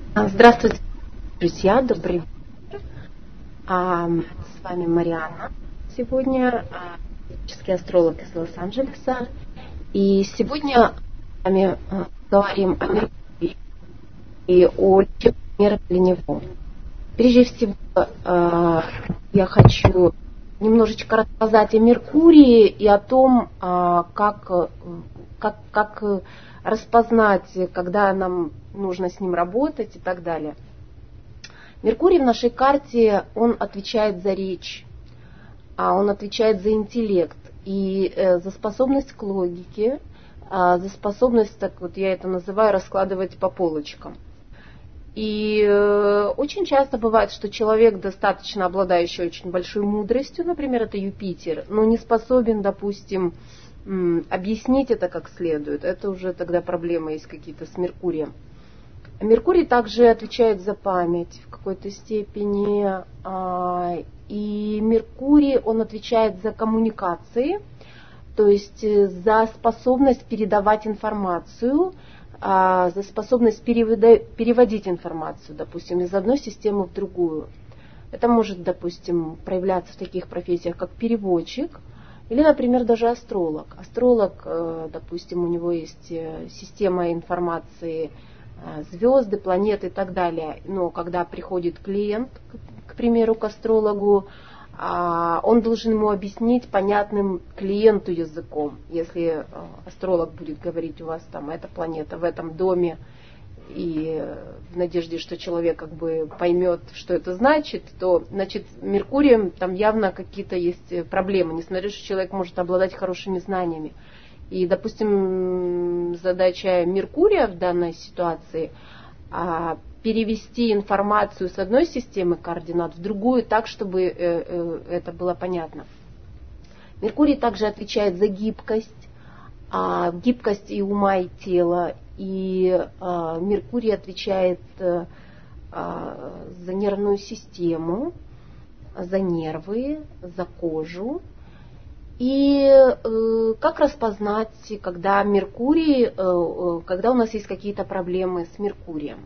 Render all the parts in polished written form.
Здравствуйте, друзья, добрый вечер. С вами Марианна сегодня, физический астролог из Лос-Анджелеса. И сегодня с вами говорим о Меркурии и о лечебных мерах для него. Прежде всего, я хочу немножечко рассказать о Меркурии и о том, как распознать, когда нам нужно с ним работать и так далее. Меркурий в нашей карте, он отвечает за речь, он отвечает за интеллект и за способность к логике, за способность, так вот я это называю, раскладывать по полочкам. И очень часто бывает, что человек, достаточно обладающий очень большой мудростью, например, это Юпитер, но не способен, допустим, объяснить это как следует. Это уже тогда проблемы есть какие-то с Меркурием. Меркурий также отвечает за память в какой-то степени. И Меркурий, он отвечает за коммуникации, то есть за способность передавать информацию, за способность переводить информацию, допустим, из одной системы в другую. Это может, допустим, проявляться в таких профессиях, как переводчик, или, например, даже астролог. Астролог, допустим, у него есть система информации, звезды, планеты и так далее. Но когда приходит клиент, к примеру, к астрологу, он должен ему объяснить понятным клиенту языком. Если астролог будет говорить, у вас там эта планета в этом доме, и в надежде, что человек как бы поймет, что это значит, то, значит, Меркурием там явно какие-то есть проблемы, несмотря на то, что человек может обладать хорошими знаниями. И, допустим, задача Меркурия в данной ситуации перевести информацию с одной системы координат в другую так, чтобы это было понятно. Меркурий также отвечает за гибкость и ума, и тела. И Меркурий отвечает за нервную систему, за нервы, за кожу. И как распознать, когда Меркурий, когда у нас есть какие-то проблемы с Меркурием?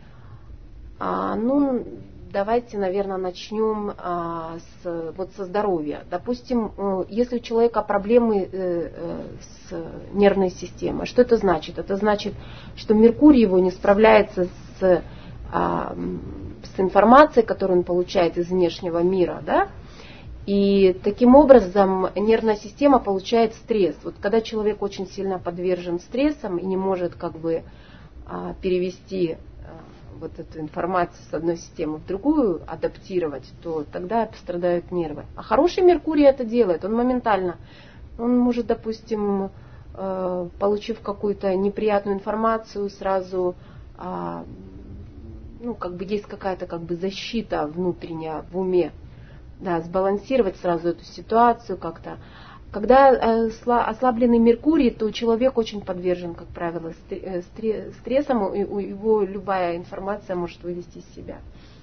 Давайте, наверное, начнем со здоровья. Допустим, если у человека проблемы с нервной системой, что это значит? Это значит, что Меркурий его не справляется с информацией, которую он получает из внешнего мира, да? И таким образом нервная система получает стресс. Вот когда человек очень сильно подвержен стрессам и не может как бы перевести вот эту информацию с одной системы в другую, адаптировать, то тогда страдают нервы. А хороший Меркурий это делает, он моментально. Он может, допустим, получив какую-то неприятную информацию, сразу, есть какая-то защита внутренняя в уме, да, сбалансировать сразу эту ситуацию как-то. Когда ослабленный Меркурий, то человек очень подвержен, как правило, стрессам, и его любая информация может вывести из себя.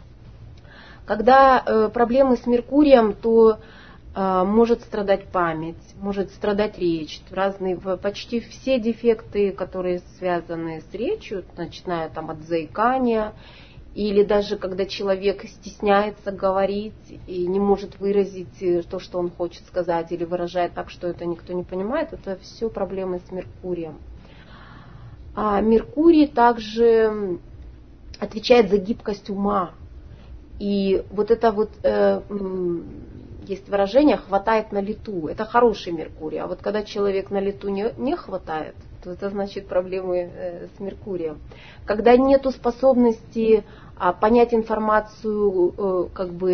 Когда проблемы с Меркурием, то может страдать память, может страдать речь, почти все дефекты, которые связаны с речью, начиная от заикания, или даже когда человек стесняется говорить и не может выразить то, что он хочет сказать, или выражает так, что это никто не понимает, это все проблемы с Меркурием. А Меркурий также отвечает за гибкость ума. И есть выражение «хватает на лету». Это хороший Меркурий. А вот когда человек на лету не хватает, то это значит проблемы с Меркурием. Когда нету способности понять информацию,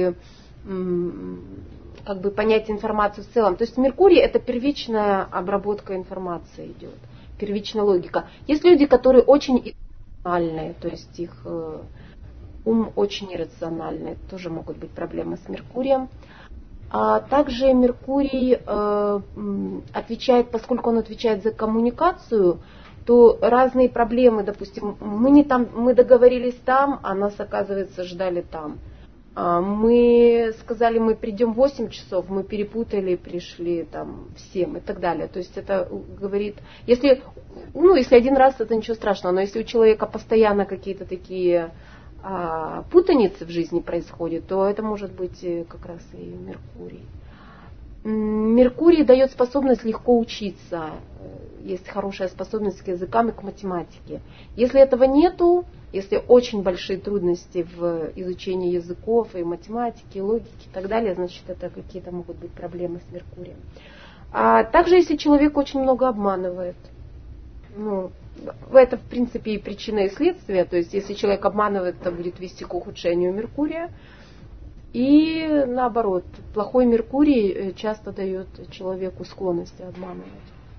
понять информацию в целом. То есть Меркурий это первичная обработка информации идет, первичная логика. Есть люди, которые очень иррациональные, то есть их ум очень иррациональный, тоже могут быть проблемы с Меркурием. А также Меркурий отвечает, поскольку он отвечает за коммуникацию, то разные проблемы, допустим, мы договорились там, а нас, оказывается, ждали там. Мы сказали, мы придем в 8 часов, мы перепутали, пришли там в 7 и так далее. То есть это говорит, если один раз, это ничего страшного, но если у человека постоянно какие-то такие путаницы в жизни происходит, то это может быть как раз и Меркурий. Меркурий дает способность легко учиться, есть хорошая способность к языкам и к математике. Если этого нету, если очень большие трудности в изучении языков и математики, и логики и так далее, значит это какие-то могут быть проблемы с Меркурием. А также если человек очень много обманывает, это в принципе и причина и следствие, то есть если человек обманывает, это будет вести к ухудшению Меркурия. И наоборот, плохой Меркурий часто дает человеку склонности обманывать.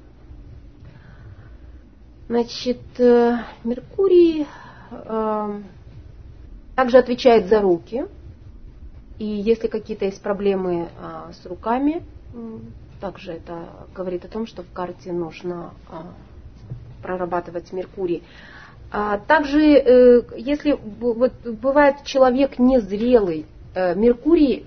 Значит, Меркурий также отвечает за руки. И если какие-то есть проблемы с руками, также это говорит о том, что в карте нужно прорабатывать Меркурий. Также, если бывает человек незрелый, Меркурий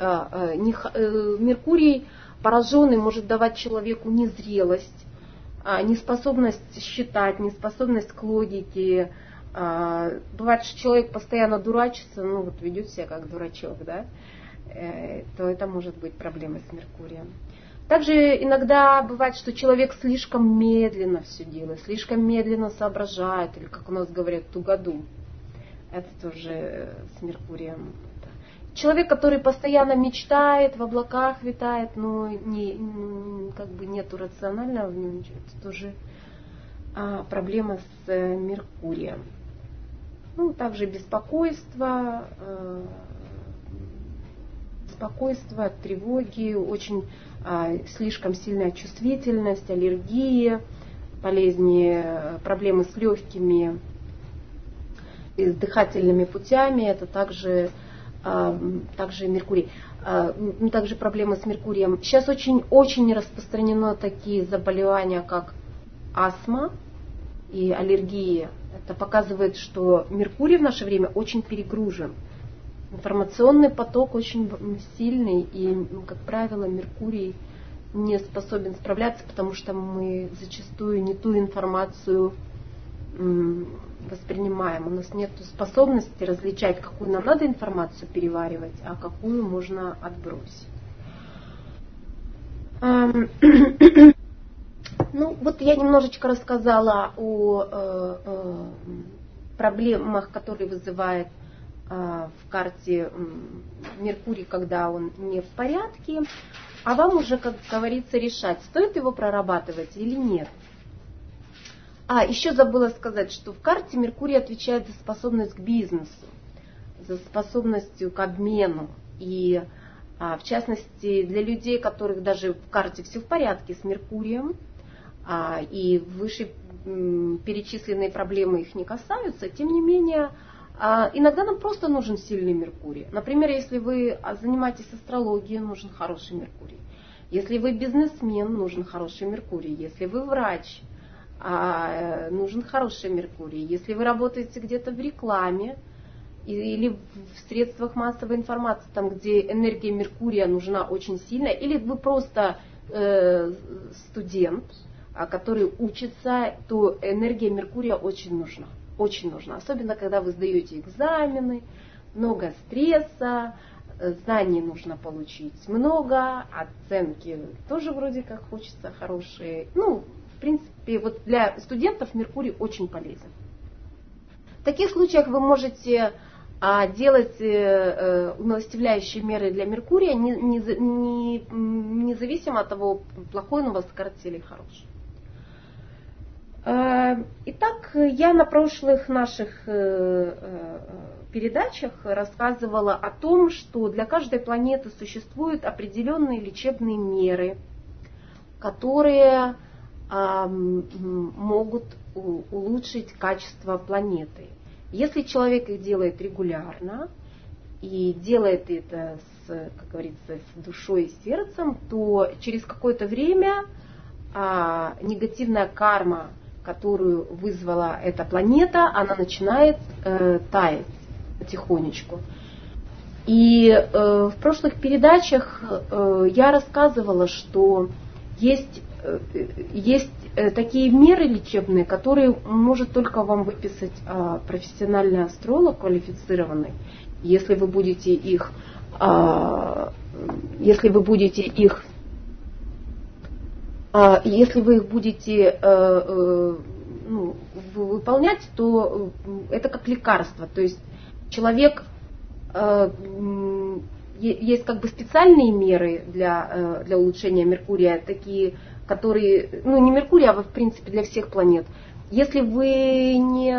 пораженный может давать человеку незрелость, неспособность считать, неспособность к логике. Бывает, что человек постоянно дурачится, ведет себя как дурачок, да? То это может быть проблемой с Меркурием. Также иногда бывает, что человек слишком медленно все делает, слишком медленно соображает, или, как у нас говорят, тугодум. Это тоже с Меркурием. Человек, который постоянно мечтает, в облаках витает, но нету рационального в нем ничего, это тоже проблема с Меркурием. Также беспокойство, тревоги, очень слишком сильная чувствительность, аллергии, болезни, проблемы с легкими и с дыхательными путями, это также Меркурий. Также проблемы с Меркурием. Сейчас очень распространено такие заболевания, как астма и аллергии. Это показывает, что Меркурий в наше время очень перегружен. Информационный поток очень сильный, и, как правило, Меркурий не способен справляться, потому что мы зачастую не ту информацию воспринимаем. У нас нет способности различать, какую нам надо информацию переваривать, а какую можно отбросить. Я немножечко рассказала о проблемах, которые вызывает в карте Меркурий, когда он не в порядке. А вам уже, как говорится, решать, стоит его прорабатывать или нет. Еще забыла сказать, что в карте Меркурий отвечает за способность к бизнесу, за способностью к обмену. И в частности для людей, которых даже в карте все в порядке с Меркурием, и выше перечисленные проблемы их не касаются, тем не менее, иногда нам просто нужен сильный Меркурий. Например, если вы занимаетесь астрологией, нужен хороший Меркурий. Если вы бизнесмен, нужен хороший Меркурий. Если вы врач, нужен хороший Меркурий. Если вы работаете где-то в рекламе или в средствах массовой информации, там, где энергия Меркурия нужна очень сильно, или вы просто студент, который учится, то энергия Меркурия очень нужна. Очень нужна. Особенно, когда вы сдаете экзамены, много стресса, знаний нужно получить много, оценки тоже вроде как хочется хорошие. В принципе, для студентов Меркурий очень полезен. В таких случаях вы можете делать умилостивляющие меры для Меркурия, независимо от того, плохой он у вас в карте или хороший. Итак, я на прошлых наших передачах рассказывала о том, что для каждой планеты существуют определенные лечебные меры, которые могут улучшить качество планеты. Если человек их делает регулярно и делает это, как говорится, с душой и сердцем, то через какое-то время негативная карма, которую вызвала эта планета, она начинает таять потихонечку. И в прошлых передачах я рассказывала, что есть есть такие меры лечебные, которые может только вам выписать профессиональный астролог, квалифицированный. Если вы будете их будете выполнять, то это как лекарство. То есть человек, есть как бы специальные меры для улучшения Меркурия, такие, которые, не Меркурия, а в принципе для всех планет. Если вы не,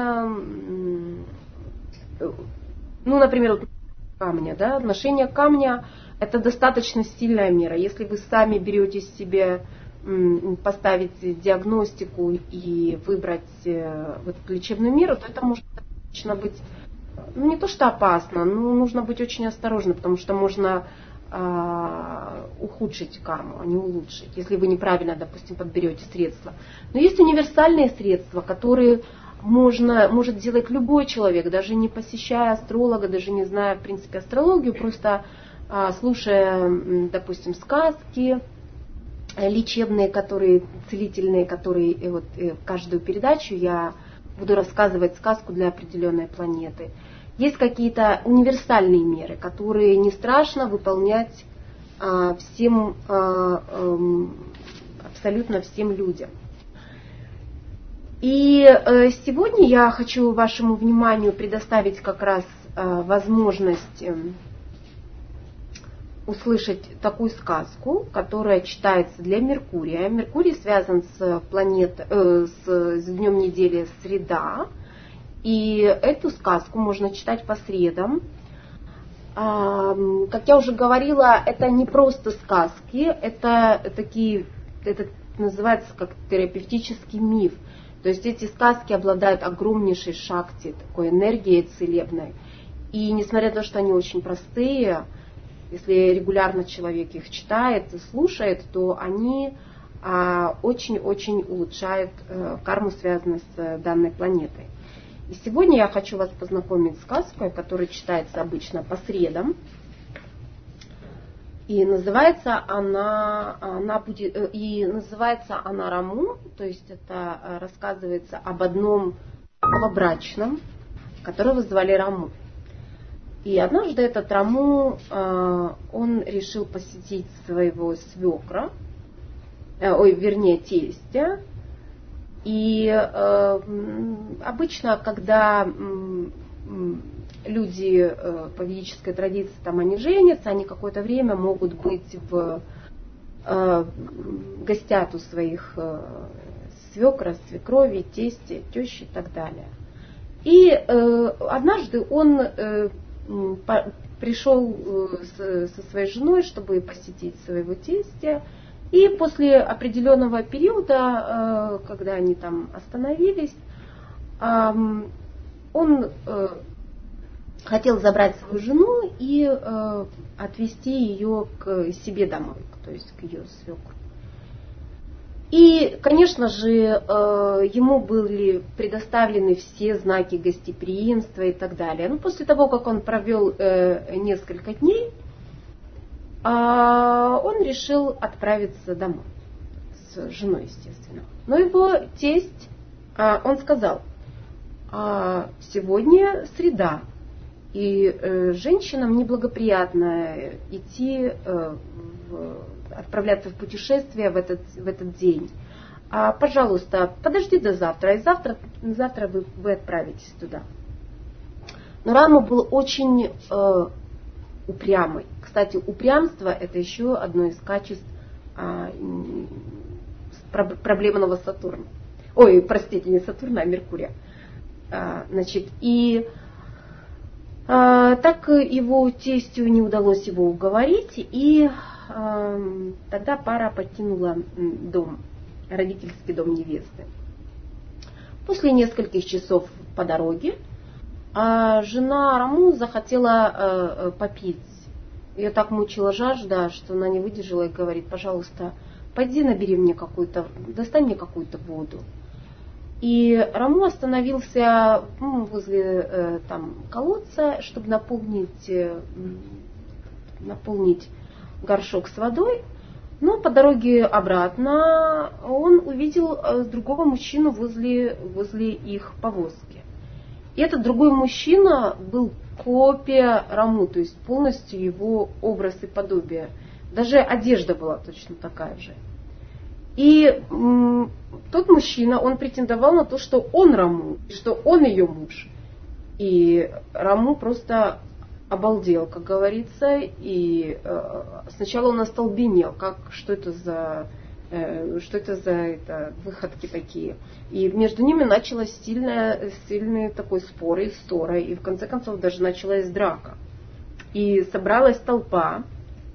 например, камня, да, ношение камня — это достаточно сильная мера. Если вы сами берете себе, поставить диагностику и выбрать лечебную меру, то это может достаточно быть, не то что опасно, но нужно быть очень осторожным, потому что можно ухудшить карму, а не улучшить, если вы неправильно, допустим, подберете средства. Но есть универсальные средства, которые может делать любой человек, даже не посещая астролога, даже не зная, в принципе, астрологию, просто слушая, допустим, сказки лечебные, которые целительные, которые каждую передачу я буду рассказывать сказку для определенной планеты. Есть какие-то универсальные меры, которые не страшно выполнять всем, абсолютно всем людям. И сегодня я хочу вашему вниманию предоставить как раз возможность услышать такую сказку, которая читается для Меркурия. Меркурий связан с днем недели среда, и эту сказку можно читать по средам. Как я уже говорила, это не просто сказки, это называется как терапевтический миф. То есть эти сказки обладают огромнейшей шакти, такой энергией целебной. И несмотря на то, что они очень простые, если регулярно человек их читает и слушает, то они очень-очень улучшают карму, связанную с данной планетой. И сегодня я хочу вас познакомить с сказкой, которая читается обычно по средам. И называется она Раму, то есть это рассказывается об одном новобрачном, которого звали Раму. И однажды этот Раму, он решил посетить своего свекра, тестя. И обычно, когда люди по ведической традиции, они женятся, они какое-то время могут быть гостят у своих свекра, свекрови, тестя, тещи и так далее. И однажды он пришел со своей женой, чтобы посетить своего тестя. И после определенного периода, когда они там остановились, он хотел забрать свою жену и отвезти ее к себе домой, то есть к ее свекру. И, конечно же, ему были предоставлены все знаки гостеприимства и так далее. Но после того, как он провел несколько дней, он решил отправиться домой с женой, естественно. Но его тесть, он сказал: сегодня среда, и женщинам неблагоприятно отправляться в путешествие в этот день. Пожалуйста, подожди до завтра, и завтра вы отправитесь туда. Но Раму был очень упрямый. Кстати, упрямство — это еще одно из качеств проблемного Сатурна. Не Сатурна, а Меркурия. Так его тестю не удалось его уговорить, и тогда пара покинула дом, родительский дом невесты. После нескольких часов по дороге жена Раму захотела попить. Ее так мучила жажда, что она не выдержала и говорит: пожалуйста, пойди достань мне какую-то воду. И Раму остановился возле колодца, чтобы наполнить горшок с водой. Но по дороге обратно он увидел другого мужчину возле их повозки. И этот другой мужчина был копия Раму, то есть полностью его образ и подобие. Даже одежда была точно такая же. И тот мужчина, он претендовал на то, что он Раму, что он ее муж. И Раму просто обалдел, как говорится, и сначала он остолбенел, что это за выходки такие. И между ними началась сильный такой спор и ссора, и в конце концов даже началась драка. И собралась толпа,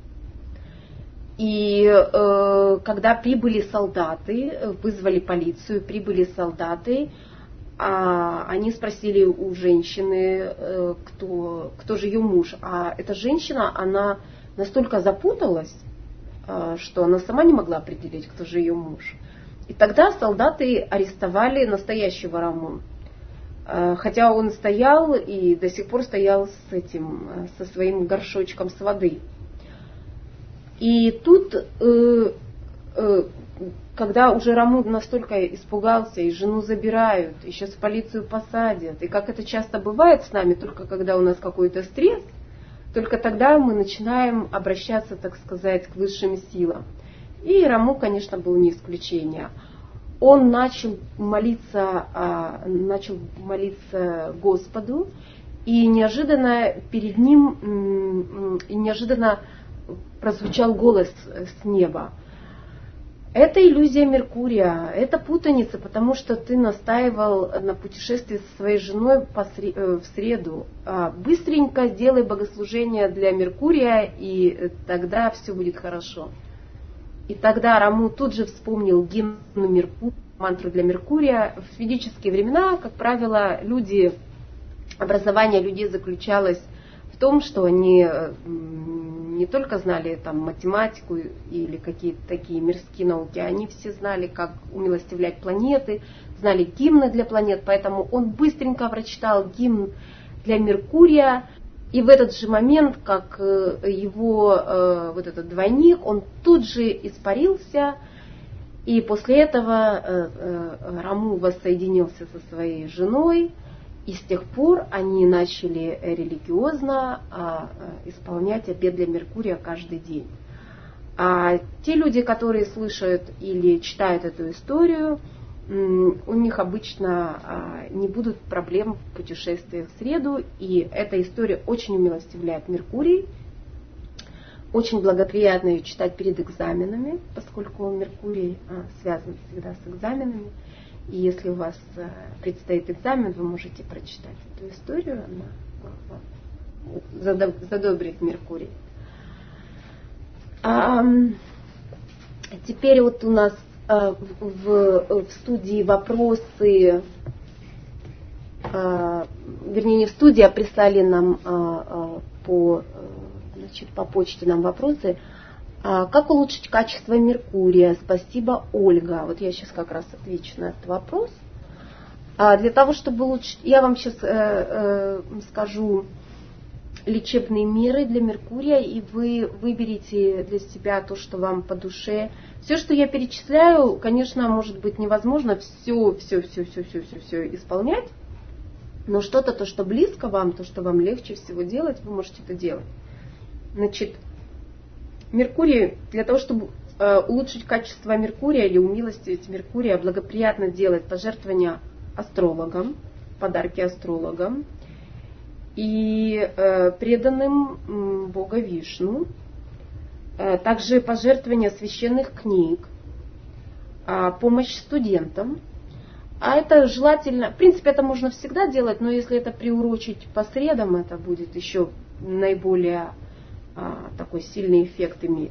и когда прибыли солдаты, вызвали полицию, прибыли солдаты, они спросили у женщины, кто же ее муж. А эта женщина, она настолько запуталась, что она сама не могла определить, кто же ее муж. И тогда солдаты арестовали настоящего Раму. Хотя он стоял и до сих пор стоял со своим горшочком с водой. И тут, когда уже Раму настолько испугался, и жену забирают, и сейчас в полицию посадят, и как это часто бывает с нами, только когда у нас какой-то стресс, только тогда мы начинаем обращаться, так сказать, к высшим силам. И Раму, конечно, был не исключение. Он начал молиться Господу, и неожиданно перед ним прозвучал голос с неба. Это иллюзия Меркурия, это путаница, потому что ты настаивал на путешествии со своей женой в среду. Быстренько сделай богослужение для Меркурия, и тогда все будет хорошо. И тогда Раму тут же вспомнил гимн мантру для Меркурия. В ведические времена, как правило, образование людей заключалось в том, что они не только знали там математику или какие-то такие мирские науки, они все знали, как умилостивлять планеты, знали гимны для планет, поэтому он быстренько прочитал гимн для Меркурия, и в этот же момент, как его вот этот двойник, он тут же испарился, и после этого Раму воссоединился со своей женой, и с тех пор они начали религиозно исполнять обет для Меркурия каждый день. А те люди, которые слышат или читают эту историю, у них обычно не будут проблем в путешествиях в среду. И эта история очень умилостивляет Меркурий. Очень благоприятно ее читать перед экзаменами, поскольку Меркурий связан всегда с экзаменами. И если у вас предстоит экзамен, вы можете прочитать эту историю, она задобрит Меркурий. Теперь вот у нас в студии вопросы, вернее не в студии, а прислали нам по почте нам вопросы. Как улучшить качество Меркурия? Спасибо, Ольга. Вот я сейчас как раз отвечу на этот вопрос. Для того, чтобы улучшить, я вам сейчас скажу лечебные меры для Меркурия, и вы выберете для себя то, что вам по душе. Все, что я перечисляю, конечно, может быть невозможно все исполнять, но что-то, то, что близко вам, то, что вам легче всего делать, вы можете это делать. Значит, Меркурий, для того, чтобы улучшить качество Меркурия или умилостивить Меркурия, благоприятно делать пожертвования астрологам, подарки астрологам и преданным Бога Вишну, также пожертвования священных книг, помощь студентам. А это желательно, в принципе, это можно всегда делать, но если это приурочить по средам, это будет еще наиболее такой сильный эффект иметь.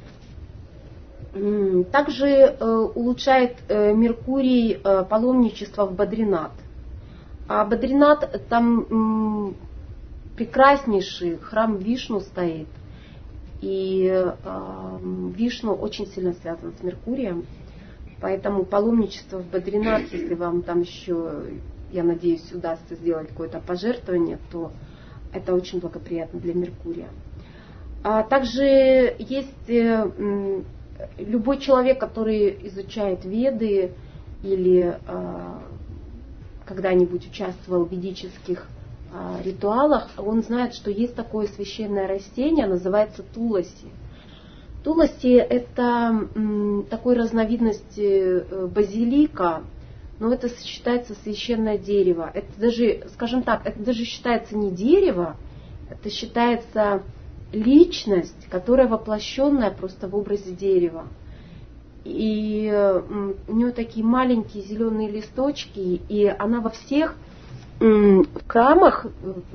Также улучшает Меркурий паломничество в Бадринат. А Бадринат, там прекраснейший храм Вишну стоит. И Вишну очень сильно связан с Меркурием. Поэтому паломничество в Бадринат, если вам там еще, я надеюсь, удастся сделать какое-то пожертвование, то это очень благоприятно для Меркурия. Также есть любой человек, который изучает Веды или когда-нибудь участвовал в ведических ритуалах, он знает, что есть такое священное растение, называется туласи. Туласи – это такой разновидность базилика, но это считается священное дерево. Это даже, скажем так, это даже считается не дерево, это считается личность, которая воплощенная просто в образе дерева. И у нее такие маленькие зеленые листочки, и она во всех храмах,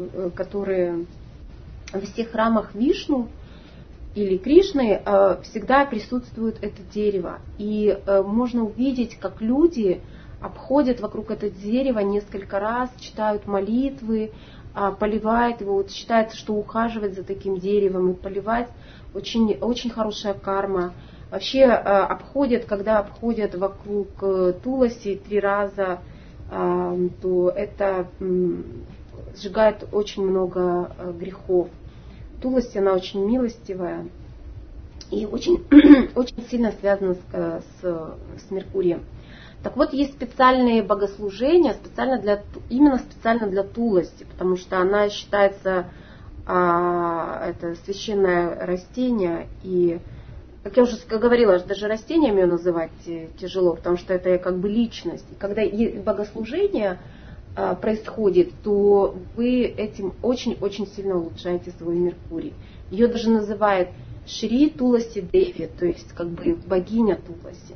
во всех храмах Вишну или Кришны всегда присутствует это дерево. И можно увидеть, как люди обходят вокруг этого дерева несколько раз, читают молитвы, поливают его. Вот считается, что ухаживать за таким деревом и поливать очень, очень хорошая карма. Вообще когда обходят вокруг Туласи 3 раза, то это сжигает очень много грехов. Туласи, она очень милостивая и очень, очень сильно связана с Меркурием. Так вот, есть специальные богослужения, именно специально для Туласи, потому что она считается это священное растение, и, как я уже говорила, даже растением ее называть тяжело, потому что это как бы личность. И когда богослужение происходит, то вы этим очень-очень сильно улучшаете свой Меркурий. Ее даже называют Шри Туласи Деви, то есть как бы богиня Туласи.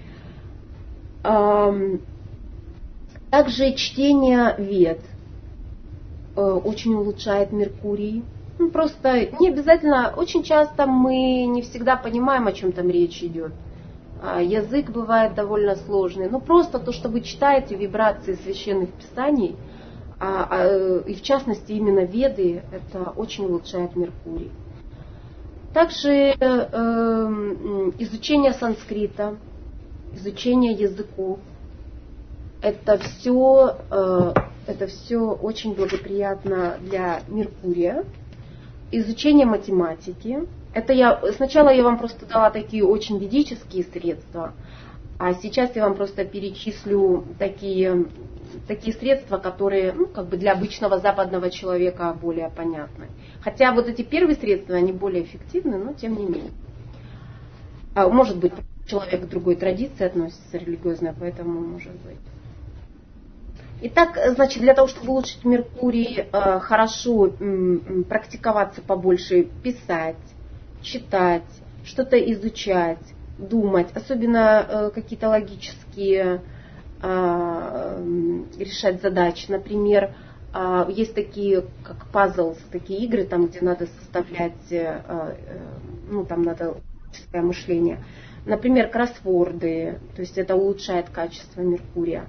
Также чтение Вед очень улучшает Меркурий. Просто не обязательно, очень часто мы не всегда понимаем, о чем там речь идет. Язык бывает довольно сложный. Но просто то, что вы читаете вибрации священных писаний, и в частности именно Веды, это очень улучшает Меркурий. Также изучение санскрита, изучение языков, это все очень благоприятно для Меркурия. Изучение математики. Сначала я вам просто дала такие очень ведические средства, а сейчас я вам просто перечислю такие средства, которые как бы для обычного западного человека более понятны. Хотя вот эти первые средства, они более эффективны, но тем не менее. Может быть, человек к другой традиции относится религиозно, поэтому может быть. Итак, значит, для того, чтобы улучшить Меркурий, хорошо практиковаться побольше, писать, читать, что-то изучать, думать, особенно какие-то логические решать задачи. Например, есть такие, как пазл, такие игры, там, где надо составлять, там надо логическое мышление. Например, кроссворды, то есть это улучшает качество Меркурия.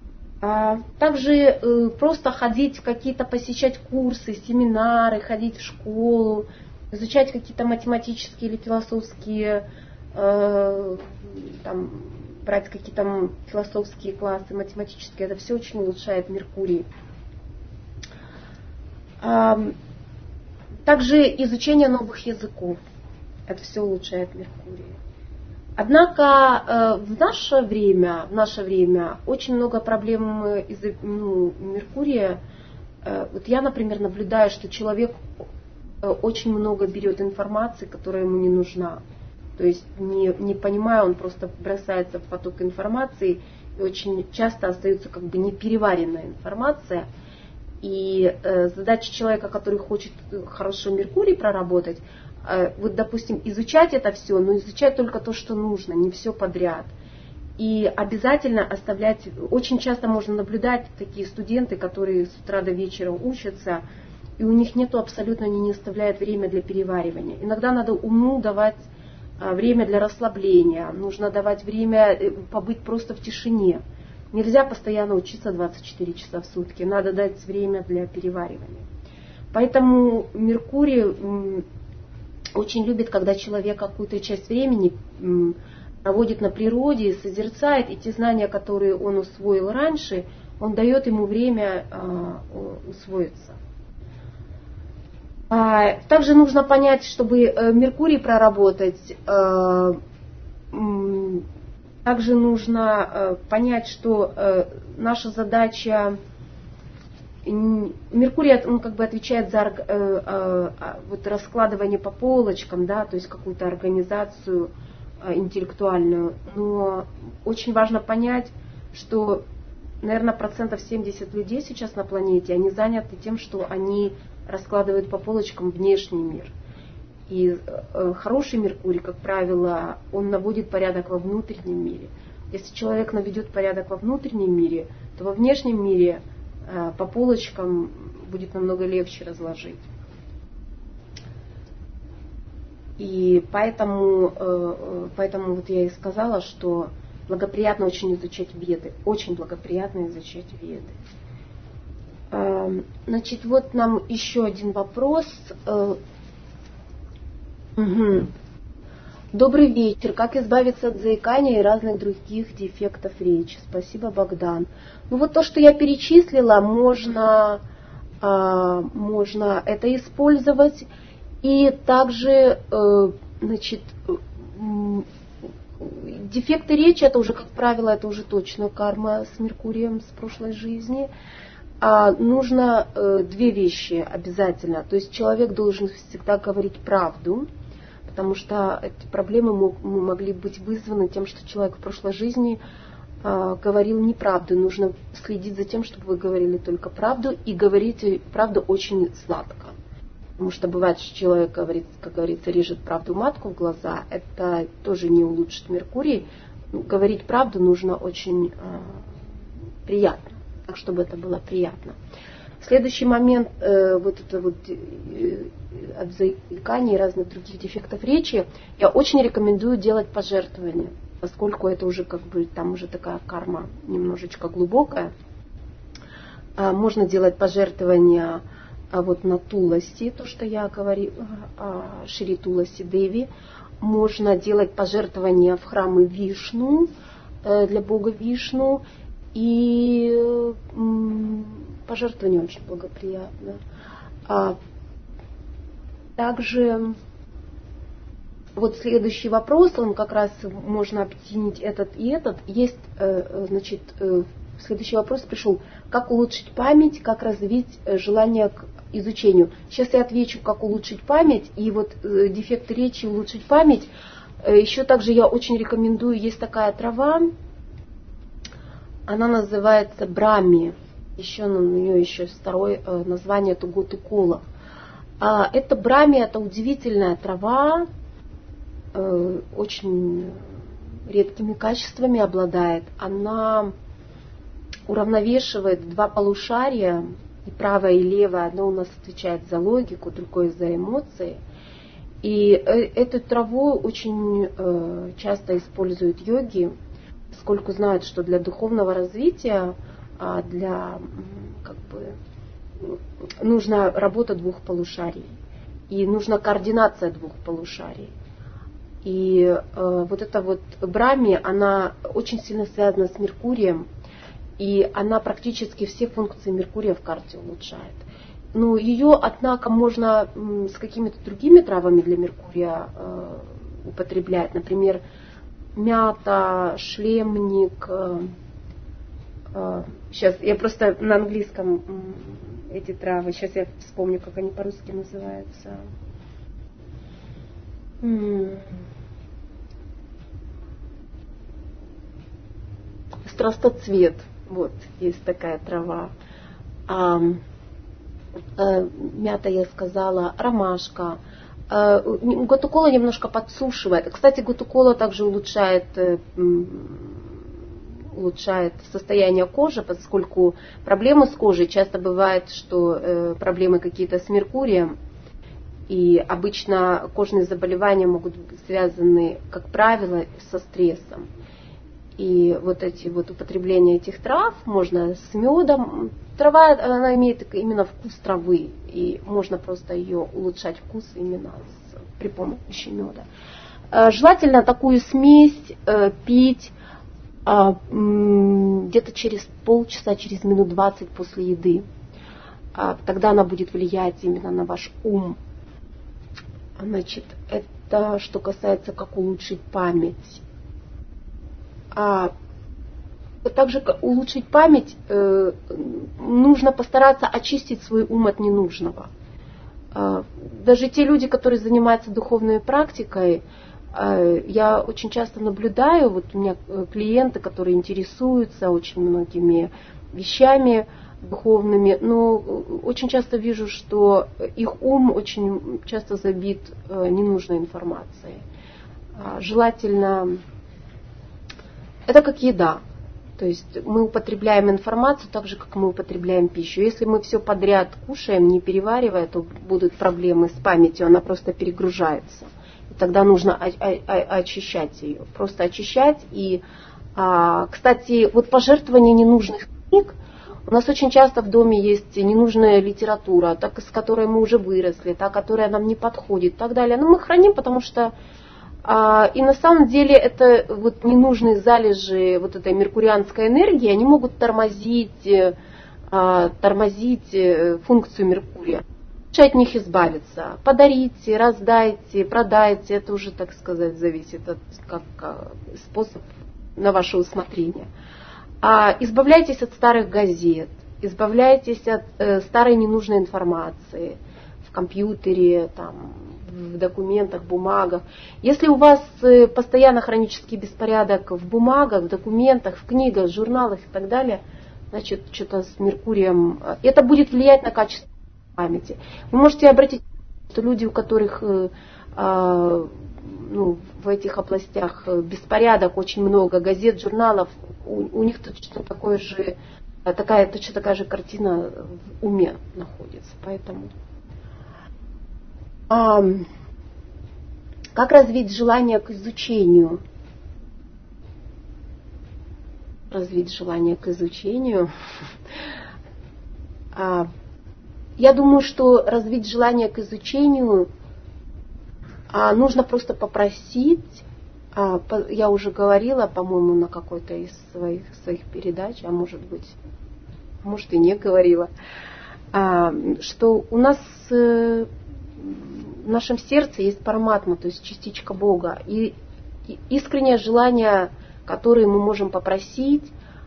Также просто ходить посещать курсы, семинары, ходить в школу, изучать какие-то математические или философские, брать какие-то философские классы, математические, это все очень улучшает Меркурий. Также изучение новых языков, это все улучшает Меркурий. Однако в наше время очень много проблем из-за Меркурия. Вот я, например, наблюдаю, что человек очень много берет информации, которая ему не нужна. То есть, не понимая, он просто бросается в поток информации, и очень часто остается как бы непереваренная информация. И задача человека, который хочет хорошо Меркурий проработать, вот, допустим, изучать это все, но изучать только то, что нужно, не все подряд. И обязательно оставлять, очень часто можно наблюдать такие студенты, которые с утра до вечера учатся, и у них абсолютно, они не оставляют время для переваривания. Иногда надо уму давать время для расслабления, нужно давать время побыть просто в тишине. Нельзя постоянно учиться 24 часа в сутки, надо дать время для переваривания. Поэтому Меркурий очень любит, когда человек какую-то часть времени проводит на природе, созерцает, и те знания, которые он усвоил раньше, он дает ему время усвоиться. Также нужно понять, чтобы Меркурий проработать, также нужно понять, что наша задача... Меркурий, он как бы отвечает за вот раскладывание по полочкам, да, то есть какую-то организацию интеллектуальную. Но очень важно понять, что, наверное, 70% людей сейчас на планете, они заняты тем, что они раскладывают по полочкам внешний мир. И хороший Меркурий, как правило, он наводит порядок во внутреннем мире. Если человек наведет порядок во внутреннем мире, то во внешнем мире по полочкам будет намного легче разложить. И поэтому вот я и сказала, что благоприятно очень изучать Веды. Очень благоприятно изучать Веды. Значит, вот нам еще один вопрос. Добрый вечер. Как избавиться от заикания и разных других дефектов речи? Спасибо, Богдан. Ну вот то, что я перечислила, можно это использовать. И также, значит, дефекты речи, это уже, как правило, это уже точно карма с Меркурием с прошлой жизни. Нужно две вещи обязательно. То есть человек должен всегда говорить правду, потому что эти проблемы могли быть вызваны тем, что человек в прошлой жизни говорил неправду. Нужно следить за тем, чтобы вы говорили только правду, и говорите правду очень сладко. Потому что бывает, что человек говорит, как говорится, режет правду матку в глаза. Это тоже не улучшит Меркурий. Говорить правду нужно очень приятно, так, чтобы это было приятно. Следующий момент, вот это вот от заикания и разных других дефектов речи, я очень рекомендую делать пожертвования, поскольку это уже как бы там уже такая карма немножечко глубокая. Можно делать пожертвования вот на Туласи, то, что я говорила, Шри Туласи Деви. Можно делать пожертвования в храмы Вишну, для бога Вишну. И пожертвование очень благоприятно. Также вот следующий вопрос, он как раз можно объединить этот и этот. Есть, значит, следующий вопрос пришел: как улучшить память, как развить желание к изучению. Сейчас я отвечу, как улучшить память, и вот дефекты речи, улучшить память. Еще также я очень рекомендую, есть такая трава, она называется брами. Еще у нее еще второе название — это готукола. Это брами, это удивительная трава, очень редкими качествами обладает. Она уравновешивает два полушария, и правое, и левое. Одно у нас отвечает за логику, другое за эмоции. И эту траву очень часто используют йоги, поскольку знают, что для духовного развития, для как бы нужна работа двух полушарий. И нужна координация двух полушарий. И вот эта вот брахми, она очень сильно связана с Меркурием, и она практически все функции Меркурия в карте улучшает. Но ее, однако, можно с какими-то другими травами для Меркурия употреблять. Например, мята, шлемник. Сейчас я просто на английском эти травы. Сейчас я вспомню, как они по-русски называются. Страстоцвет. Вот, есть такая трава. Мята, я сказала, ромашка. Готукола немножко подсушивает. Кстати, готукола также улучшает состояние кожи, поскольку проблемы с кожей часто бывает, что проблемы какие-то с Меркурием, и обычно кожные заболевания могут быть связаны, как правило, со стрессом. И вот эти вот употребление этих трав можно с медом. Трава, она имеет именно вкус травы, и можно просто ее улучшать вкус именно при помощи меда. Желательно такую смесь пить где-то через полчаса, через минут 20 после еды. Тогда она будет влиять именно на ваш ум. Значит, это что касается, как улучшить память. Также улучшить память, нужно постараться очистить свой ум от ненужного. Даже те люди, которые занимаются духовной практикой, я очень часто наблюдаю, вот у меня клиенты, которые интересуются очень многими вещами духовными, но очень часто вижу, что их ум очень часто забит ненужной информацией. Желательно, это как еда. То есть мы употребляем информацию так же, как мы употребляем пищу. Если мы все подряд кушаем, не переваривая, то будут проблемы с памятью, она просто перегружается. И тогда нужно очищать ее. Просто очищать. И, кстати, вот пожертвование ненужных книг. У нас очень часто в доме есть ненужная литература, та, с которой мы уже выросли, та, которая нам не подходит и так далее. Но мы храним, потому что и на самом деле это вот ненужные залежи вот этой меркурианской энергии, они могут тормозить функцию Меркурия. Лучше от них избавиться. Подарите, раздайте, продайте, это уже, так сказать, зависит от как способ на ваше усмотрение. Избавляйтесь от старых газет, избавляйтесь от старой ненужной информации в компьютере, там, в документах, бумагах. Если у вас постоянно хронический беспорядок в бумагах, в документах, в книгах, в журналах и так далее, значит, что-то с Меркурием, это будет влиять на качество памяти. Вы можете обратить внимание, что люди, у которых в этих областях беспорядок, очень много газет, журналов, у них точно такая же картина в уме находится. Поэтому как развить желание к изучению? Развить желание к изучению. Я думаю, что развить желание к изучению нужно просто попросить. Я уже говорила, по-моему, на какой-то из своих передач, может и не говорила, что у нас в нашем сердце есть параматма, то есть частичка Бога. И искреннее желание, которое мы можем попросить,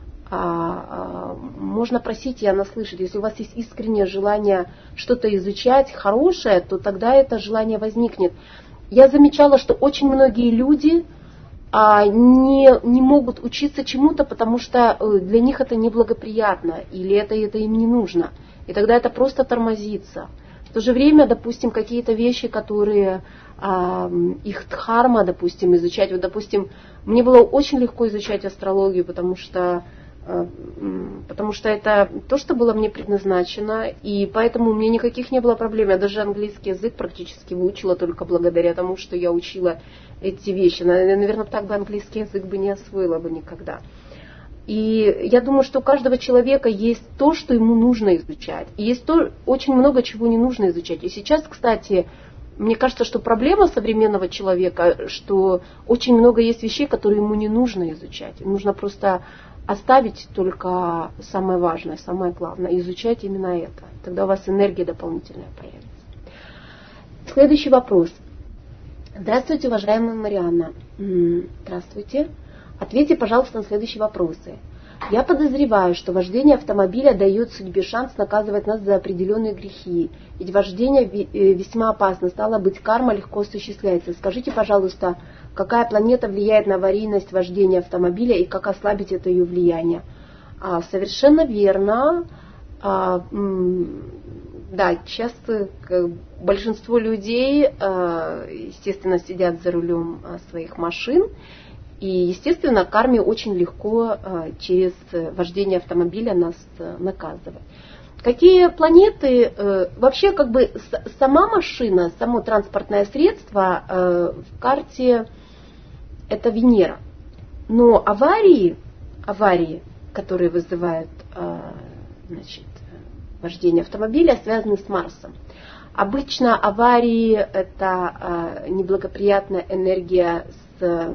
можно просить, и она слышит. Если у вас есть искреннее желание что-то изучать, хорошее, то тогда это желание возникнет. Я замечала, что очень многие люди не могут учиться чему-то, потому что для них это неблагоприятно, или это им не нужно. И тогда это просто тормозится. В то же время, допустим, какие-то вещи, которые их дхарма, допустим, изучать. Вот, допустим, мне было очень легко изучать астрологию, потому что это то, что было мне предназначено, и поэтому у меня никаких не было проблем. Я даже английский язык практически выучила только благодаря тому, что я учила эти вещи. Наверное, так бы английский язык бы не освоила бы никогда. И я думаю, что у каждого человека есть то, что ему нужно изучать. И есть очень много чего не нужно изучать. И сейчас, кстати, мне кажется, что проблема современного человека, что очень много есть вещей, которые ему не нужно изучать. Нужно просто оставить только самое важное, самое главное, изучать именно это. Тогда у вас энергия дополнительная появится. Следующий вопрос. Здравствуйте, уважаемая Марианна. Здравствуйте. Ответьте, пожалуйста, на следующие вопросы. Я подозреваю, что вождение автомобиля дает судьбе шанс наказывать нас за определенные грехи. Ведь вождение весьма опасно. Стало быть, карма легко осуществляется. Скажите, пожалуйста, какая планета влияет на аварийность вождения автомобиля и как ослабить это ее влияние? Совершенно верно. Да, часто большинство людей, естественно, сидят за рулем своих машин. И, естественно, карме очень легко через вождение автомобиля нас наказывать. Какие планеты? Вообще, сама машина, само транспортное средство в карте это Венера. Но аварии, которые вызывают вождение автомобиля, связаны с Марсом. Обычно аварии это неблагоприятная энергия с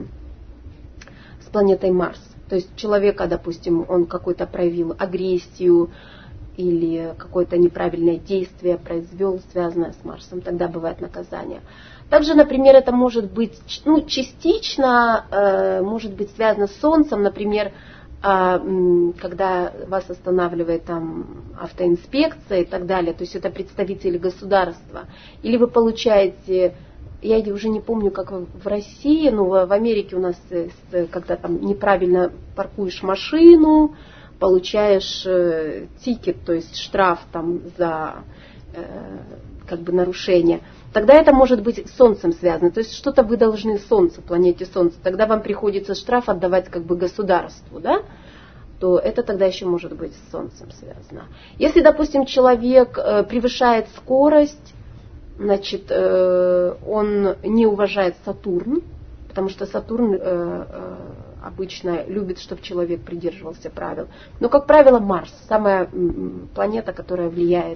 планетой Марс. То есть человека, допустим, он какой-то проявил агрессию или какое-то неправильное действие произвел, связанное с Марсом, тогда бывает наказание. Также, например, это может быть, частично может быть связано с Солнцем, например, когда вас останавливает там автоинспекция и так далее, то есть это представители государства, или вы получаете, я уже не помню, как в России, но в Америке у нас, когда там неправильно паркуешь машину, получаешь тикет, то есть штраф там за как бы нарушение, тогда это может быть с Солнцем связано. То есть что-то вы должны Солнцу, планете Солнце. Тогда вам приходится штраф отдавать как бы государству, да? То это тогда еще может быть с Солнцем связано. Если, допустим, человек превышает скорость, значит, он не уважает Сатурн, потому что Сатурн обычно любит, чтобы человек придерживался правил. Но, как правило, Марс, самая планета, которая влияет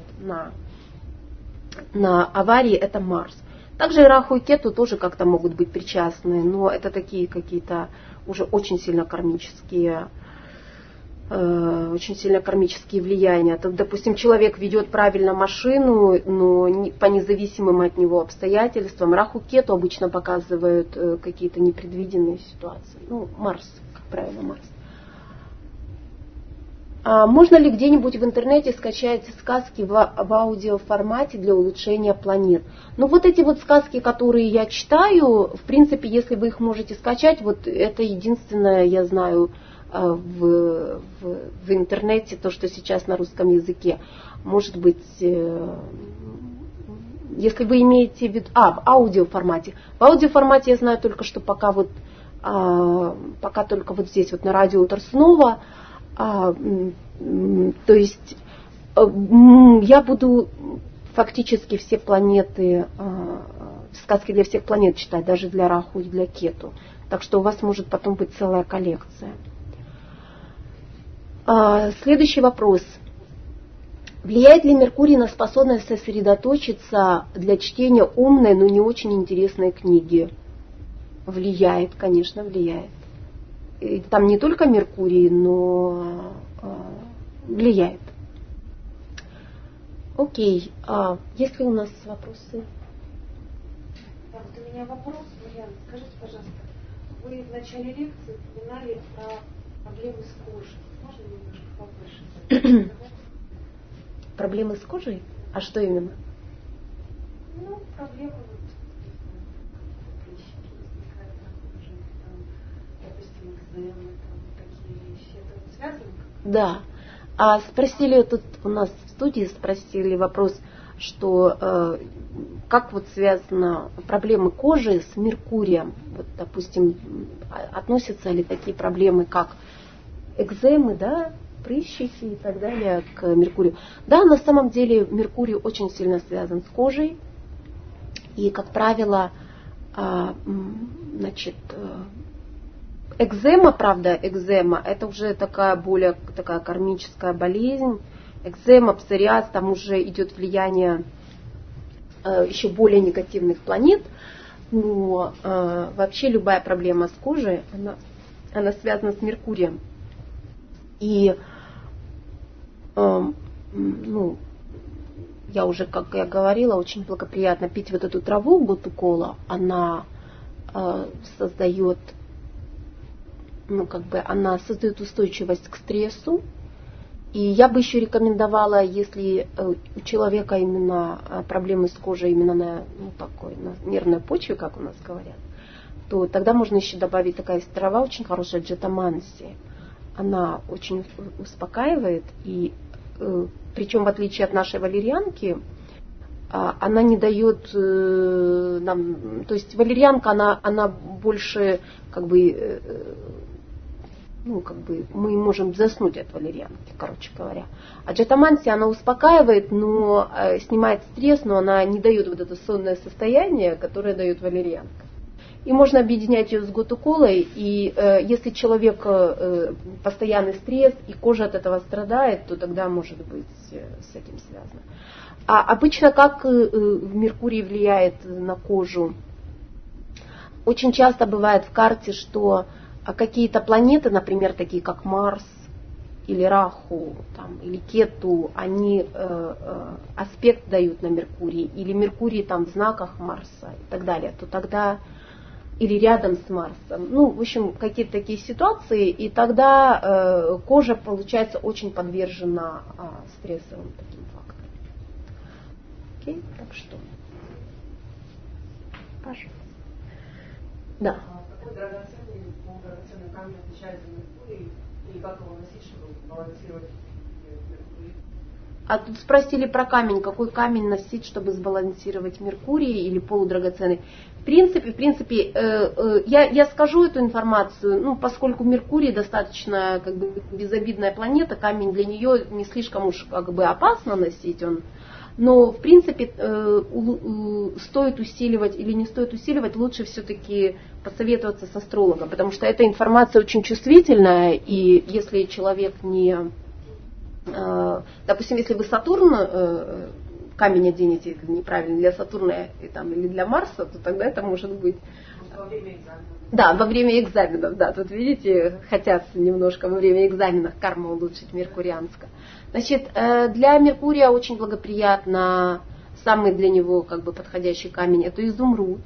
на аварии, это Марс. Также и Раху и Кету тоже как-то могут быть причастны, но это такие какие-то уже очень сильно кармические влияния. То, допустим, человек ведет правильно машину, но по независимым от него обстоятельствам. Раху Кету обычно показывают какие-то непредвиденные ситуации. Марс, как правило, Марс. А можно ли где-нибудь в интернете скачать сказки в аудиоформате для улучшения планет? Вот эти вот сказки, которые я читаю, в принципе, если вы их можете скачать, вот это единственное, я знаю, в интернете, то, что сейчас на русском языке. Может быть, если вы имеете в виду... в аудиоформате. В аудиоформате я знаю только, что пока только вот здесь, вот на радио Тарснова. То есть я буду фактически все планеты, сказки для всех планет читать, даже для Раху и для Кету. Так что у вас может потом быть целая коллекция. Следующий вопрос. Влияет ли Меркурий на способность сосредоточиться для чтения умной, но не очень интересной книги? Влияет, конечно, влияет. И там не только Меркурий, но влияет. Окей. Есть ли у нас вопросы? Да, вот у меня вопрос, Марьяна, скажите, пожалуйста, вы в начале лекции упоминали про проблемы с кожей. Можно немножко побольше? Проблемы с кожей? А что именно? Проблемы прыщики возникают на коже, допустим, экземы, такие вещи. Это связано? Да. Спросили тут у нас в студии, спросили вопрос, что как вот связаны проблемы кожи с Меркурием. Вот, допустим, относятся ли такие проблемы, как экземы, да, прыщики и так далее к Меркурию. Да, на самом деле Меркурий очень сильно связан с кожей. И, как правило, экзема, это уже более такая кармическая болезнь. Экзема, псориаз, там уже идет влияние еще более негативных планет. Но вообще любая проблема с кожей, она связана с Меркурием. И я уже, как я говорила, очень благоприятно пить вот эту траву гутукола. Она создает устойчивость к стрессу. И я бы еще рекомендовала, если у человека именно проблемы с кожей именно на нервной почве, как у нас говорят, то тогда можно еще добавить такая трава очень хорошая, джетаманси. Она очень успокаивает, и причем в отличие от нашей валерьянки, она не дает нам, то есть валерьянка, она больше мы можем заснуть от валерьянки, короче говоря. А джетаманси, она успокаивает, но снимает стресс, но она не дает вот это сонное состояние, которое дает валерьянка. И можно объединять ее с гутуколой, и если человек постоянный стресс, и кожа от этого страдает, то тогда может быть с этим связано. А обычно как Меркурий влияет на кожу? Очень часто бывает в карте, что какие-то планеты, например, такие как Марс, или Раху, там, или Кету, они аспект дают на Меркурий, или Меркурий там в знаках Марса и так далее, то тогда, или рядом с Марсом, ну, в общем, какие-то такие ситуации, и тогда кожа, получается, очень подвержена стрессовым таким факторам. Окей, так что, пожалуйста. Да. Какой драгоценный камень отличается от Меркурия, и как его носить, чтобы балансировать Меркурий? А тут спросили про камень, какой камень носить, чтобы сбалансировать Меркурий или полудрагоценный. В принципе, я скажу эту информацию, ну, поскольку Меркурий достаточно как бы безобидная планета, камень для нее не слишком уж как бы опасно носить, но в принципе стоит усиливать или не стоит усиливать, лучше все-таки посоветоваться с астрологом, потому что эта информация очень чувствительная, и если человек не... Допустим, если вы Сатурн, камень оденете неправильно для Сатурна или для Марса, то тогда это может быть... Во время экзаменов. Да, во время экзаменов, да. Тут, видите, хотят немножко во время экзаменов карму улучшить меркурианскую. Значит, для Меркурия очень благоприятно, самый для него как бы подходящий камень, это изумруд.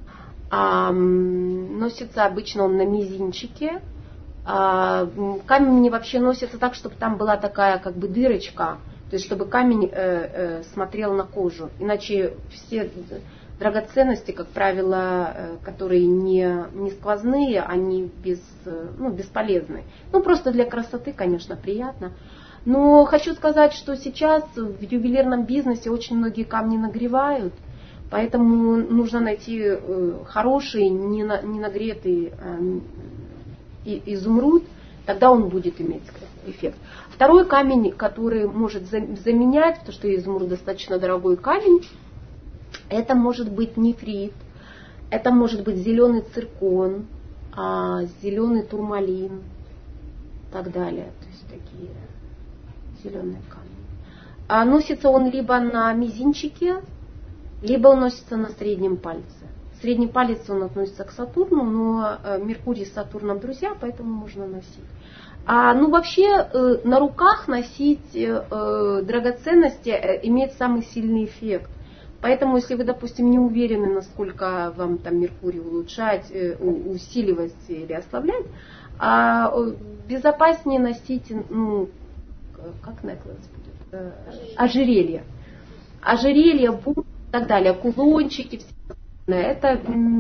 Носится обычно он на мизинчике. Камень вообще носится так, чтобы там была такая как бы дырочка, то есть чтобы камень смотрел на кожу. Иначе все драгоценности, как правило, которые не сквозные, они бесполезны. Ну, просто для красоты, конечно, приятно. Но хочу сказать, что сейчас в ювелирном бизнесе очень многие камни нагревают, поэтому нужно найти хороший, не нагретый изумруд, тогда он будет иметь эффект. Второй камень, который может заменять, потому что изумруд достаточно дорогой камень, это может быть нефрит, это может быть зеленый циркон, зеленый турмалин и так далее. То есть такие зеленые камни. Носится он либо на мизинчике, либо он носится на среднем пальце. Средний палец он относится к Сатурну, но Меркурий с Сатурном друзья, поэтому можно носить. Вообще на руках носить драгоценности имеет самый сильный эффект. Поэтому, если вы, допустим, не уверены, насколько вам там Меркурий улучшать, усиливать или ослаблять, безопаснее носить, как necklace будет? Ожерелье. Ожерелье, бум и так далее, кулончики, все. Это,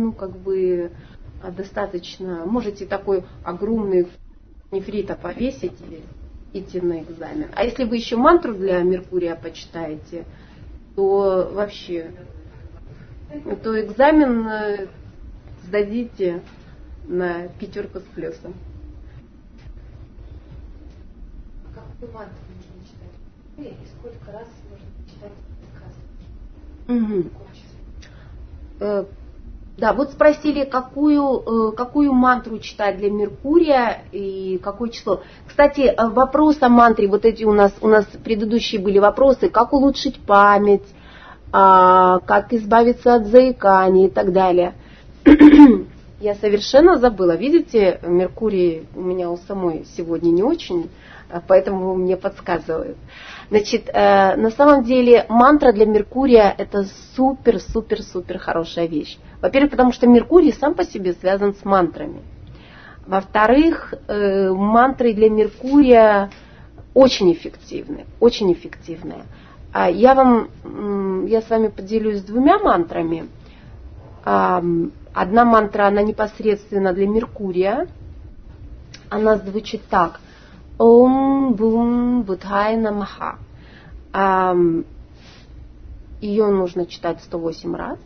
достаточно. Можете такой огромный нефрита повесить и идти на экзамен. А если вы еще мантру для Меркурия почитаете, то вообще, то экзамен сдадите на 5 с плюсом. Какую мантру нужно читать? И сколько раз можно читать сказку? Да, вот спросили, какую мантру читать для Меркурия и какое число. Кстати, вопрос о мантре, вот эти у нас предыдущие были вопросы, как улучшить память, как избавиться от заикания и так далее. Я совершенно забыла. Видите, Меркурий у меня у самой сегодня не очень, поэтому мне подсказывают. Значит, на самом деле мантра для Меркурия это супер хорошая вещь. Во-первых, потому что Меркурий сам по себе связан с мантрами. Во-вторых, мантры для Меркурия очень эффективны. Я с вами поделюсь 2 мантрами. Одна мантра, она непосредственно для Меркурия. Она звучит так. Ом Бум Будхай Намаха. Ее нужно читать 108 раз.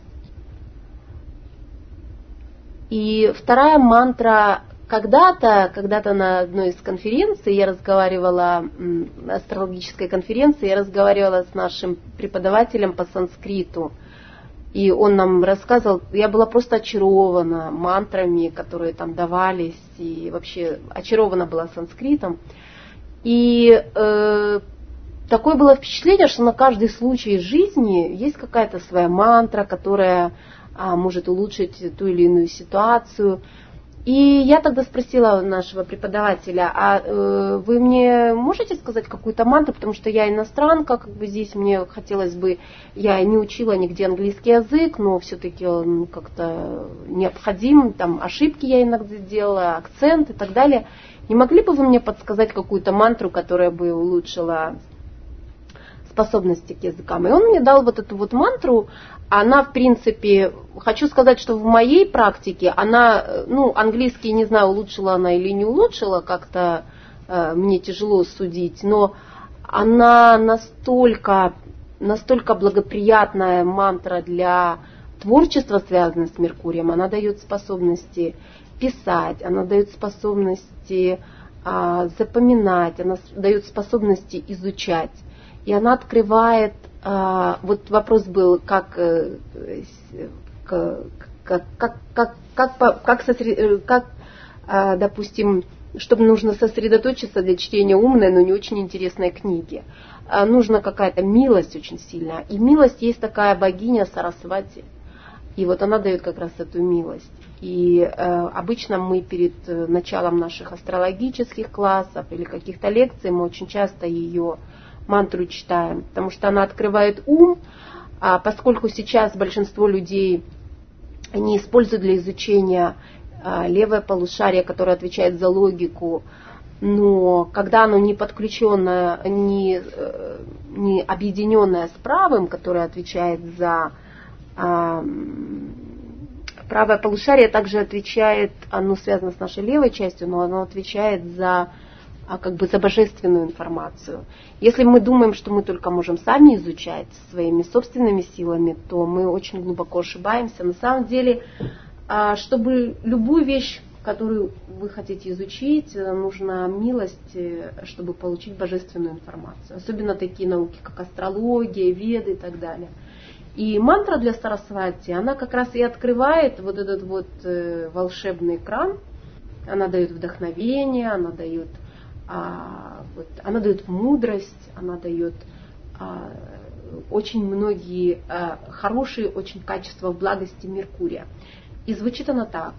И вторая мантра, когда-то на одной из конференций я разговаривала, астрологической конференции, я разговаривала с нашим преподавателем по санскриту. И он нам рассказывал, я была просто очарована мантрами, которые там давались, и вообще очарована была санскритом. И такое было впечатление, что на каждый случай жизни есть какая-то своя мантра, которая может улучшить ту или иную ситуацию. И я тогда спросила нашего преподавателя, а вы мне можете сказать какую-то мантру, потому что я иностранка, как бы здесь мне хотелось бы, я не учила нигде английский язык, но все-таки он как-то необходим, там ошибки я иногда делала, акцент и так далее. Не могли бы вы мне подсказать какую-то мантру, которая бы улучшила способности к языкам? И он мне дал вот эту вот мантру. Она, в принципе, хочу сказать, что в моей практике она, английский, не знаю, улучшила она или не улучшила, как-то мне тяжело судить, но она настолько благоприятная мантра для творчества, связанная с Меркурием. Она дает способности писать, она дает способности запоминать, она дает способности изучать. И она открывает, вот вопрос был, как допустим, чтобы нужно сосредоточиться для чтения умной, но не очень интересной книги. Нужна какая-то милость очень сильная. И милость есть такая богиня Сарасвати. И вот она дает как раз эту милость. И обычно мы перед началом наших астрологических классов или каких-то лекций мы очень часто ее мантру читаем, потому что она открывает ум, а поскольку сейчас большинство людей не используют для изучения левое полушарие, которое отвечает за логику, но когда оно не подключенное, не объединенное с правым, которое отвечает за правое полушарие, также отвечает, оно связано с нашей левой частью, но оно отвечает за за божественную информацию. Если мы думаем, что мы только можем сами изучать своими собственными силами, то мы очень глубоко ошибаемся. На самом деле, чтобы любую вещь, которую вы хотите изучить, нужна милость, чтобы получить божественную информацию. Особенно такие науки, как астрология, веды и так далее. И мантра для Сарасвати, она как раз и открывает вот этот вот волшебный экран. Она дает вдохновение, она дает мудрость, она дает очень многие хорошие очень качества в благости Меркурия. И звучит она так.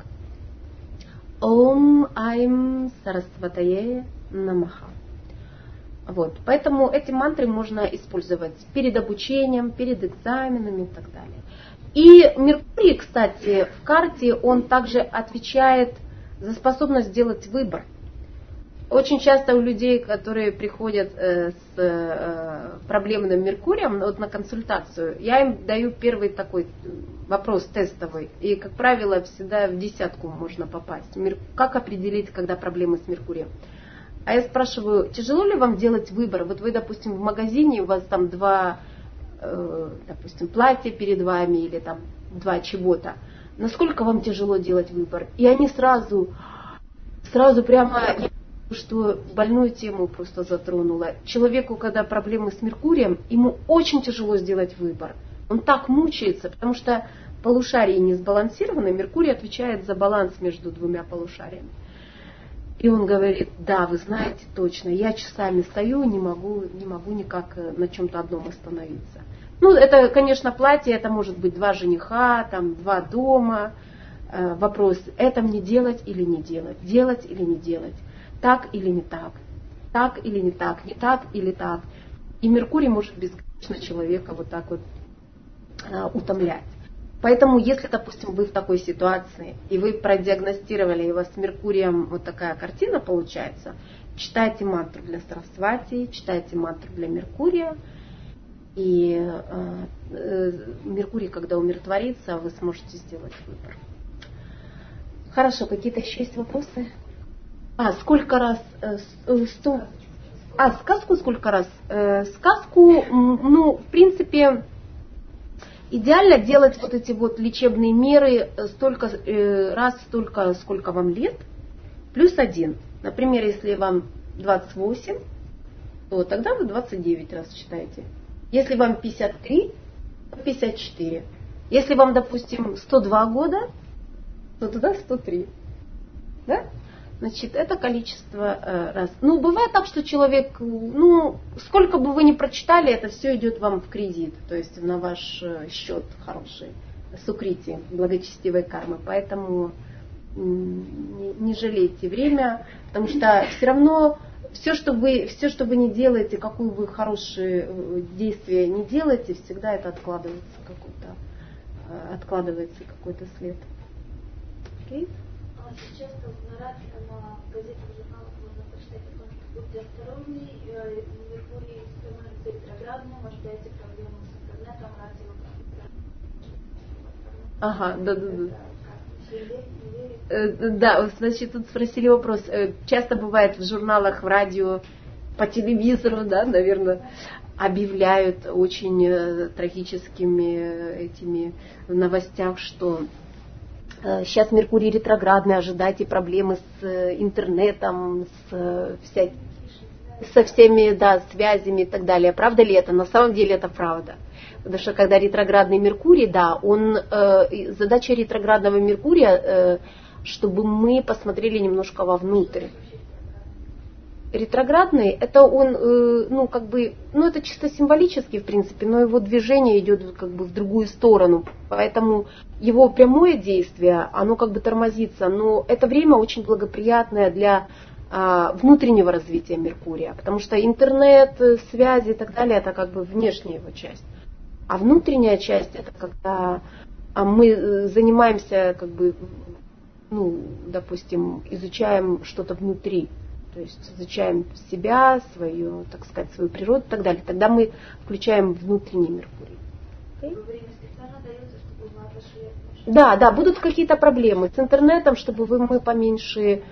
Ом Айм Сарасватае Намаха. Вот. Поэтому эти мантры можно использовать перед обучением, перед экзаменами и так далее. И Меркурий, кстати, в карте, он также отвечает за способность сделать выбор. Очень часто у людей, которые приходят с проблемным Меркурием на консультацию, я им даю первый такой вопрос тестовый. И, как правило, всегда в 10 можно попасть. Как определить, когда проблемы с Меркурием? А я спрашиваю, тяжело ли вам делать выбор? Вот вы, допустим, в магазине, у вас там 2, допустим, платья перед вами или там 2 чего-то. Насколько вам тяжело делать выбор? И они сразу прямо... что больную тему просто затронула. Человеку, когда проблемы с Меркурием, ему очень тяжело сделать выбор. Он так мучается, потому что полушария не сбалансированы. Меркурий отвечает за баланс между 2 полушариями. И он говорит, да, вы знаете точно, я часами стою, не могу никак на чем-то одном остановиться. Это, конечно, платье, это может быть 2 жениха, 2 дома. Вопрос, это мне делать или не делать, делать или не делать. Так или не так, так или не так, не так или так. И Меркурий может бесконечно человека вот так вот утомлять. Поэтому, если, допустим, вы в такой ситуации, и вы продиагностировали, и у вас с Меркурием вот такая картина получается, читайте мантру для Сарасвати, читайте мантру для Меркурия, и Меркурий, когда умиротворится, вы сможете сделать выбор. Хорошо, какие-то еще есть вопросы? Сколько раз? Сказку сколько раз? Сказку, в принципе, идеально делать вот эти вот лечебные меры столько, сколько вам лет, плюс 1. Например, если вам 28, то тогда вы 29 раз читаете. Если вам 53, то 54. Если вам, допустим, 102 года, то тогда 103. Да? Значит, это количество раз. Бывает так, что человек, сколько бы вы ни прочитали, это все идет вам в кредит, то есть на ваш счет хороший, сукрити, благочестивой кармы. Поэтому не жалейте время, потому что все равно все, что вы не делаете, какое вы хорошее действие не делаете, всегда это откладывается какой-то след. Okay? Сейчас на радио, на газетах, журналах можно прочитать о том, что будьте осторожны, Меркурий становится ретроградным, ожидайте проблемы с интернетом, радио. Да, значит, тут спросили вопрос. Часто бывает в журналах, в радио, по телевизору, да, наверное, объявляют очень трагическими этими в новостях, что сейчас Меркурий ретроградный, ожидайте проблемы с интернетом, со всеми, да, связями и так далее. Правда ли это? На самом деле это правда. Потому что когда ретроградный Меркурий, да, задача ретроградного Меркурия, чтобы мы посмотрели немножко вовнутрь. Ретроградный, это он, это чисто символически, в принципе, но его движение идет как бы в другую сторону, поэтому его прямое действие, оно как бы тормозится, но это время очень благоприятное для внутреннего развития Меркурия, потому что интернет, связи и так далее, это как бы внешняя его часть, а внутренняя часть, это когда мы занимаемся, как бы, допустим, изучаем что-то внутри. То есть изучаем себя, свою природу и так далее. Тогда мы включаем внутренний Меркурий. Okay? Да, будут какие-то проблемы с интернетом, чтобы мы поменьше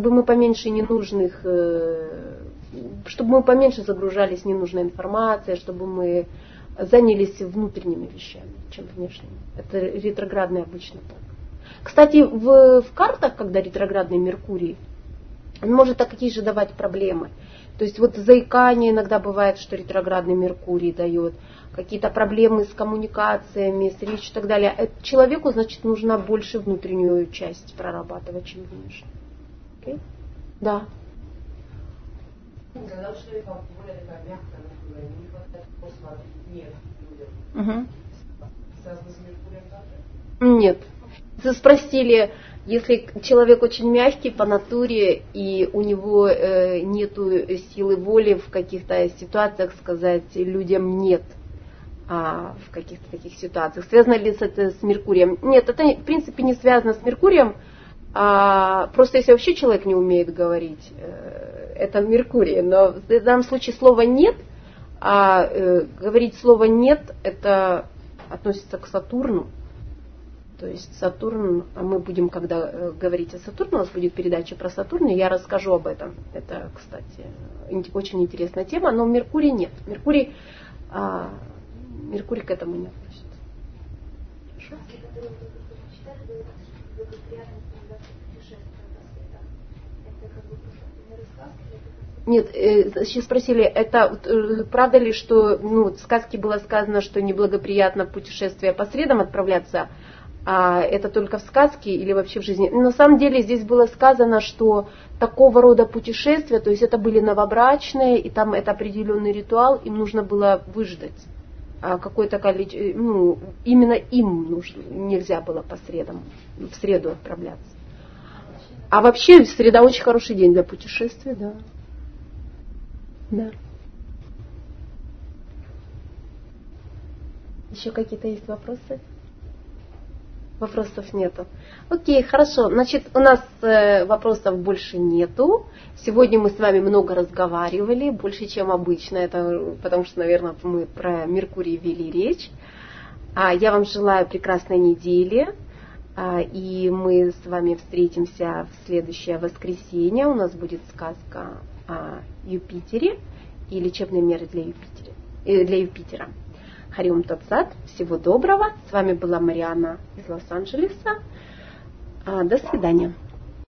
загружались ненужной информацией, чтобы мы занялись внутренними вещами, чем внешними. Это ретроградный обычно так. Кстати, в картах, когда ретроградный Меркурий, он может такие же давать проблемы. То есть вот заикание иногда бывает, что ретроградный Меркурий дает, какие-то проблемы с коммуникациями, с речью и так далее. Человеку, значит, нужно больше внутреннюю часть прорабатывать, чем внешнюю. Okay? Да. Когда у человека более такая мягкая натура, не хватает просто нет людям. Связано с Меркурием также? Нет. Спросили, если человек очень мягкий по натуре и у него нету силы воли в каких-то ситуациях сказать людям нет, в каких-то таких ситуациях, связано ли это с Меркурием? Нет, это в принципе не связано с Меркурием, просто если вообще человек не умеет говорить, это Меркурий, но в данном случае слово нет, говорить слово нет, это относится к Сатурну. То есть Сатурн, мы будем, когда говорить о Сатурне, у нас будет передача про Сатурн, и я расскажу об этом. Это, кстати, очень интересная тема, но Меркурий нет. Меркурий к этому не относится. Хорошо? Нет, сейчас спросили, это правда ли, что в сказке было сказано, что неблагоприятно в путешествие по средам отправляться, а это только в сказке или вообще в жизни? На самом деле здесь было сказано, что такого рода путешествия, то есть это были новобрачные, и там это определенный ритуал, им нужно было выждать какое-то количество, именно им нельзя было по средам, в среду отправляться. А вообще среда очень хороший день для путешествия, да. Да. Еще какие-то есть вопросы? Вопросов нету. Окей, хорошо. Значит, у нас вопросов больше нету. Сегодня мы с вами много разговаривали, больше, чем обычно. Это потому что, наверное, мы про Меркурий вели речь. Я вам желаю прекрасной недели. И мы с вами встретимся в следующее воскресенье. У нас будет сказка о Юпитере и лечебные меры для Юпитера. Хариум Татсат. Всего доброго. С вами была Марианна из Лос-Анджелеса. До свидания.